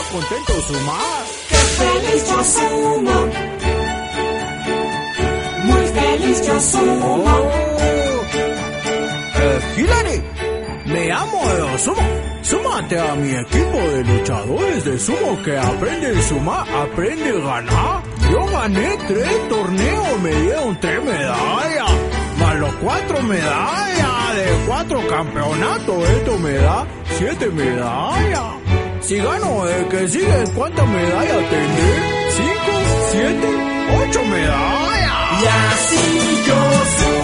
contento Sumar. ¡Qué feliz yo sumo! Muy feliz yo sumo. Hilary, me llamo Sumo. Súmate a mi equipo de luchadores de sumo que aprende a sumar, aprende a ganar. Yo gané 3 torneos, me dieron 3 medallas, más los 4 medallas de 4 campeonatos. Esto me da 7 medallas. Si gano el que sigue, ¿cuántas medallas tendré? 5, 7, 8 medallas. Y así yo sumo.